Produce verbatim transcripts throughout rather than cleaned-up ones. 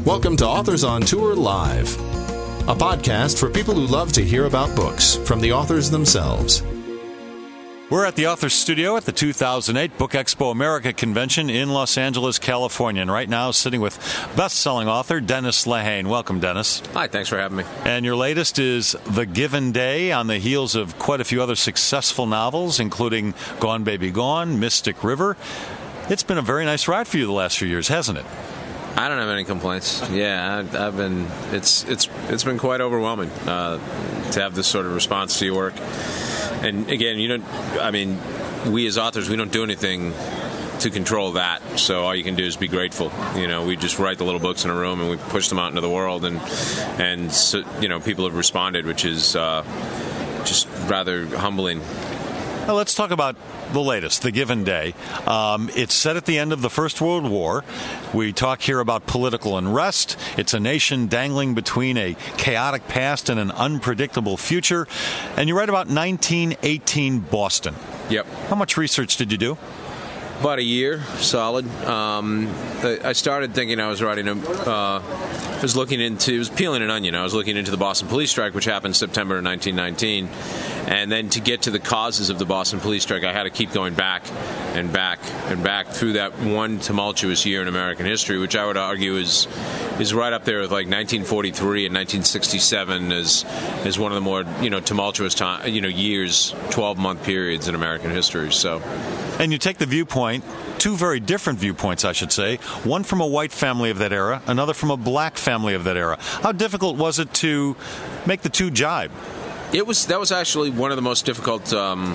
Welcome to Authors on Tour Live, a podcast for people who love to hear about books from the authors themselves. We're at the Authors Studio at the two thousand eight Book Expo America Convention in Los Angeles, California. And right now, sitting with best-selling author Dennis Lehane. Welcome, Dennis. Hi, thanks for having me. And your latest is The Given Day, on the heels of quite a few other successful novels, including Gone Baby Gone, Mystic River. It's been a very nice ride for you the last few years, hasn't it? I don't have any complaints. Yeah, I've, I've been. It's it's it's been quite overwhelming uh, to have this sort of response to your work. And again, you don't. I mean, we as authors, we don't do anything to control that. So all you can do is be grateful. You know, we just write the little books in a room and we push them out into the world, and and so, you know, people have responded, which is uh, just rather humbling. Now let's talk about the latest, The Given Day. Um, it's set at the end of the First World War. We talk here about political unrest. It's a nation dangling between a chaotic past and an unpredictable future. And you write about nineteen eighteen Boston. Yep. How much research did you do? About a year, solid. Um, I started thinking I was writing a. Uh, I was looking into. It was peeling an onion. I was looking into the Boston police strike, which happened September of nineteen nineteen, and then to get to the causes of the Boston police strike, I had to keep going back and back and back through that one tumultuous year in American history, which I would argue is is right up there with like nineteen forty-three and nineteen sixty-seven as as one of the more you know tumultuous time you know years, twelve month periods in American history. So. And you take the viewpoint, two very different viewpoints, I should say, one from a white family of that era, another from a black family of that era. How difficult was it to make the two jibe? It was. That was actually one of the most difficult um,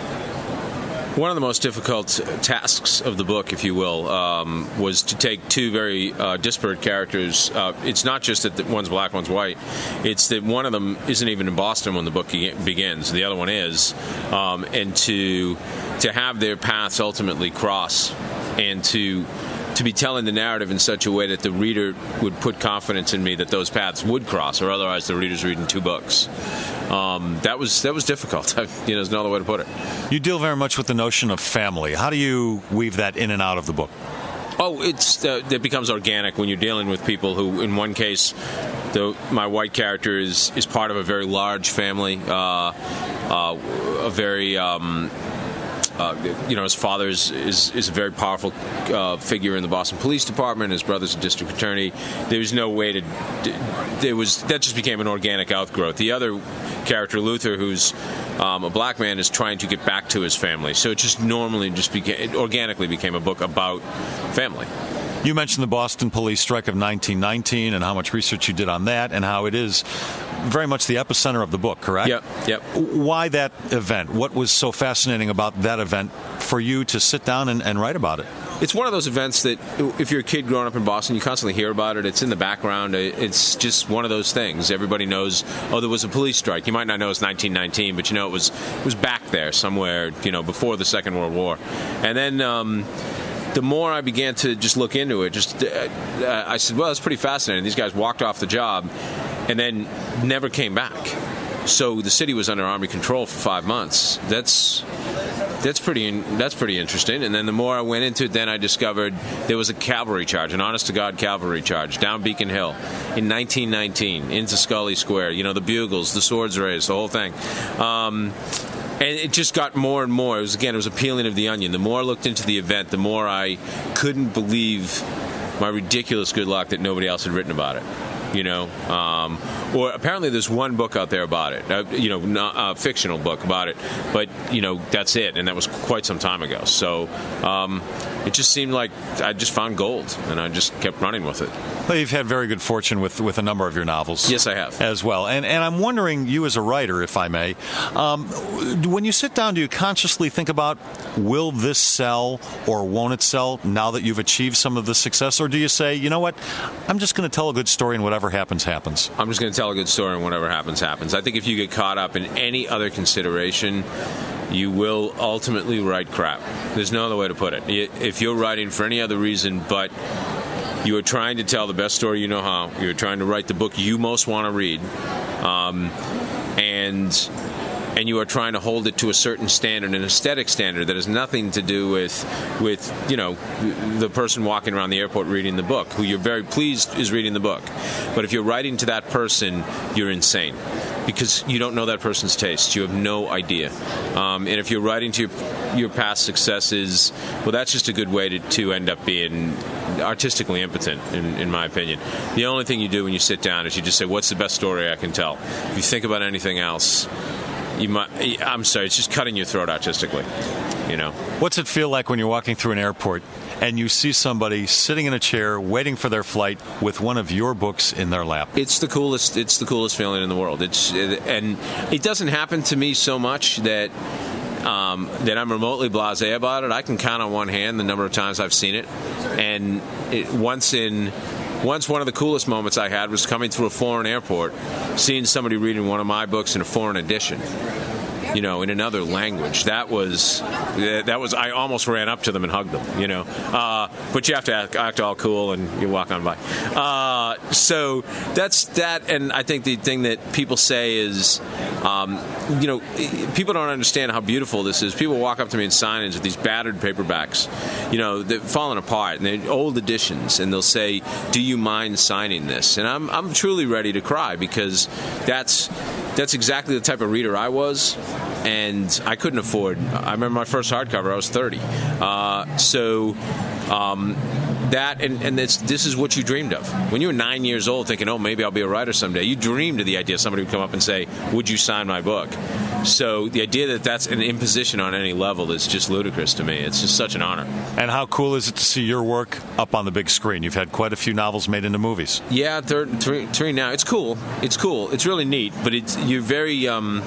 one of the most difficult tasks of the book, if you will, um, was to take two very uh, disparate characters. Uh, it's not just that one's black, one's white. It's that one of them isn't even in Boston when the book begins. The other one is. Um, and to to have their paths ultimately cross and to to be telling the narrative in such a way that the reader would put confidence in me that those paths would cross, or otherwise the reader's reading two books. Um, that was that was difficult. you know, there's no other way to put it. You deal very much with the notion of family. How do you weave that in and out of the book? Oh, it's uh, it becomes organic when you're dealing with people who, in one case, the, my white character is is part of a very large family, uh, uh, a very. Um, Uh, you know, his father is, is, is a very powerful uh, figure in the Boston Police Department. His brother's a district attorney. There's no way to. There was that just became an organic outgrowth. The other character, Luther, who's um, a black man, is trying to get back to his family. So it just normally just became, it organically became a book about family. You mentioned the Boston police strike of nineteen nineteen and how much research you did on that and how it is very much the epicenter of the book, correct? Yep, yep. Why that event? What was so fascinating about that event for you to sit down and, and write about it? It's one of those events that if you're a kid growing up in Boston, you constantly hear about it. It's in the background. It's just one of those things. Everybody knows, oh, there was a police strike. You might not know it's nineteen nineteen, but you know it was it was back there somewhere, you know, before the Second World War. And then um, the more I began to just look into it, just uh, I said, well, it's pretty fascinating. These guys walked off the job and then never came back. So the city was under Army control for five months. That's that's pretty that's pretty interesting. And then the more I went into it, then I discovered there was a cavalry charge, an honest-to-God cavalry charge down Beacon Hill in nineteen nineteen into Scully Square. You know, the bugles, the swords raised, the whole thing. Um, And it just got more and more. It was, again, it was a peeling of the onion. The more I looked into the event, the more I couldn't believe my ridiculous good luck that nobody else had written about it. You know, um, or apparently there's one book out there about it. Uh, you know, not a fictional book about it, but you know that's it, and that was quite some time ago. So um, it just seemed like I just found gold, and I just kept running with it. Well, you've had very good fortune with, with a number of your novels. Yes, I have. As well. And and I'm wondering, you as a writer, if I may, um, when you sit down, do you consciously think about, will this sell or won't it sell now that you've achieved some of the success? Or do you say, you know what, I'm just going to tell a good story and whatever happens, happens? I'm just going to tell a good story and whatever happens, happens. I think if you get caught up in any other consideration, you will ultimately write crap. There's no other way to put it. If you're writing for any other reason but you are trying to tell the best story you know how, you're trying to write the book you most want to read, um, and and you are trying to hold it to a certain standard, an aesthetic standard that has nothing to do with, with you know, the person walking around the airport reading the book, who you're very pleased is reading the book. But if you're writing to that person, you're insane, because you don't know that person's taste. You have no idea. Um, and if you're writing to your, your past successes, well, that's just a good way to, to end up being artistically impotent, in, in my opinion. The only thing you do when you sit down is you just say, what's the best story I can tell? If you think about anything else, you might, I'm sorry, it's just cutting your throat artistically, you know. What's it feel like when you're walking through an airport and you see somebody sitting in a chair waiting for their flight with one of your books in their lap? It's the coolest. It's the coolest feeling in the world. It's and it doesn't happen to me so much that um, that I'm remotely blasé about it. I can count on one hand the number of times I've seen it, and it, once in. Once one of the coolest moments I had was coming through a foreign airport, seeing somebody reading one of my books in a foreign edition, you know, in another language. That was, that was. I almost ran up to them and hugged them, you know. Uh, but you have to act, act all cool and you walk on by. Uh, so that's that. And I think the thing that people say is, um, you know, people don't understand how beautiful this is. People walk up to me in signings with these battered paperbacks, you know, they're falling apart, and they're old editions, and they'll say, "Do you mind signing this?" And I'm I'm truly ready to cry, because that's that's exactly the type of reader I was. And I couldn't afford. I remember my first hardcover. I was thirty. Uh, so um, that and, and this, this is what you dreamed of when you were nine years old, thinking, "Oh, maybe I'll be a writer someday." You dreamed of the idea somebody would come up and say, "Would you sign my book?" So the idea that that's an imposition on any level is just ludicrous to me. It's just such an honor. And how cool is it to see your work up on the big screen? You've had quite a few novels made into movies. Yeah, third, three, three now. It's cool. It's cool. It's really neat. But it's you're very. Um,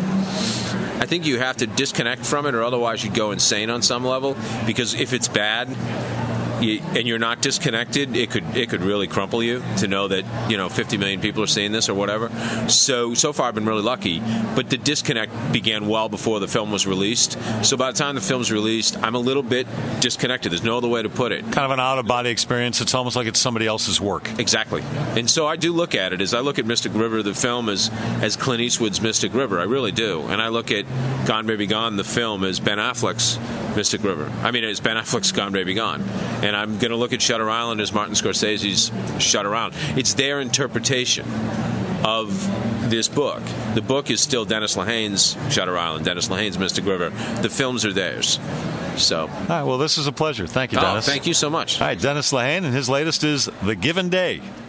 I think you have to disconnect from it, or otherwise you'd go insane on some level. Because if it's bad, you, and you're not disconnected, it could it could really crumple you to know that, you know, fifty million people are seeing this or whatever. So so far I've been really lucky, but the disconnect began well before the film was released. So by the time the film's released, I'm a little bit disconnected. There's no other way to put it. Kind of an out-of-body experience. It's almost like it's somebody else's work. Exactly. And so I do look at it as I look at Mystic River, the film, as as Clint Eastwood's Mystic River. I really do. And I look at Gone Baby Gone, the film, as Ben Affleck's Mystic River. I mean, it's Ben Affleck's Gone Baby Gone. And I'm going to look at Shutter Island as Martin Scorsese's Shutter Island. It's their interpretation of this book. The book is still Dennis Lehane's Shutter Island, Dennis Lehane's Mystic River. The films are theirs. So, all right, well, this is a pleasure. Thank you, Dennis. Oh, thank you so much. All right, Dennis Lehane, and his latest is The Given Day.